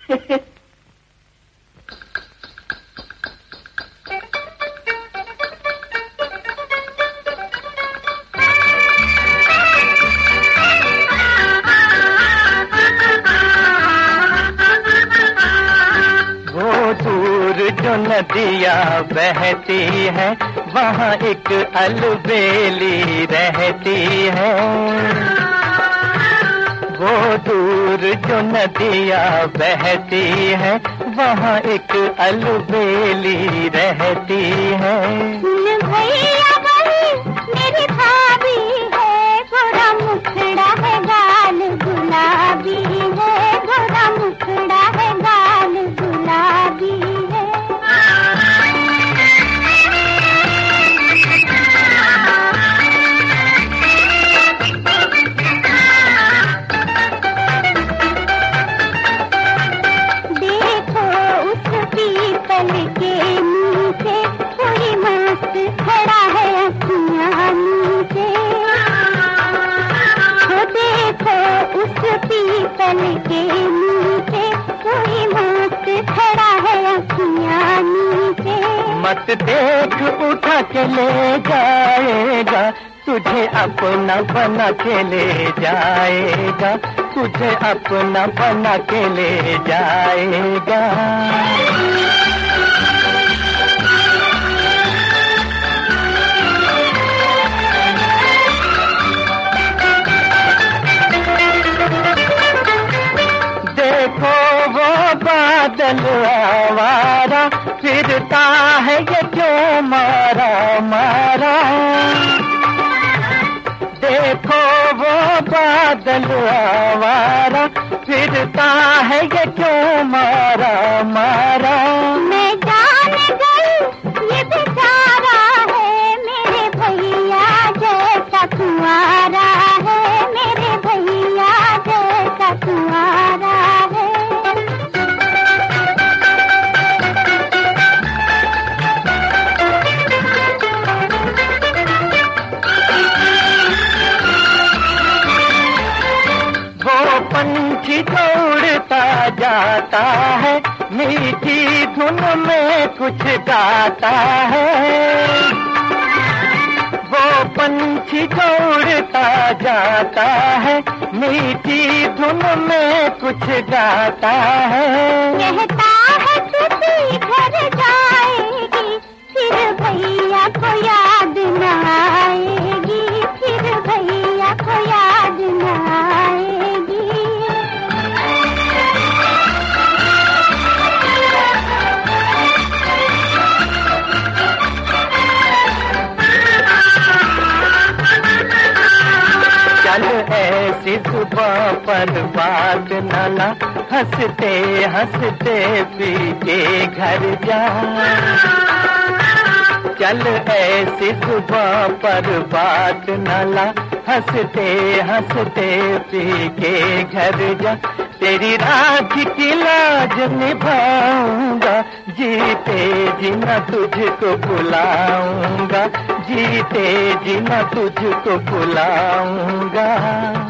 जो नदियाँ बहती है वहाँ एक अलबेली रहती है। वो दूर जो नदियाँ बहती है वहाँ एक अलबेली रहती है। भैया बहू मेरी भाभी है, गोरा मुखड़ा है गाल गुलाबी है, गोरा मुखड़ा है गाल गुलाबी है। देखो उस पीपल के नीचे कोई मस्त खड़ा है अखियाँ नीचे। देखो उस पीपल के नीचे कोई मस्त खड़ा है अखियाँ नीचे। मत देख उठा के ले जाएगा, तुझे अपना बना के ले जाएगा, तुझे अपना बना के ले जाएगा। देखो वो बादल आवारा फिरता है ये क्यों मारा मारा। देखो वो बादल आवारा फिरता है ये क्यों मारा मारा। मैं जान गई ये बेचारा है, मेरे भैया जैसा कुंवारा है, मेरे भैया जैसा कुंवारा है। पंछी दौड़ता जाता है, मीठी धुन में कुछ गाता है। वो पंछी दौड़ता जाता है, मीठी धुन में कुछ गाता है। कहता है किसी घर जाएगी, फिर भैया को याद न आएगी, फिर भैया को याद न आएगी। चल ऐसी सुबह पर बात नाना, हंसते हंसते पी के घर जा। चल ऐसी सुबह पर बात नाला, हंसते हंसते पी के घर जा। तेरी राज की लाज निभाऊंगा, जीते जी न तुझको बुलाऊंगा, जीते जी न तुझको बुलाऊंगा।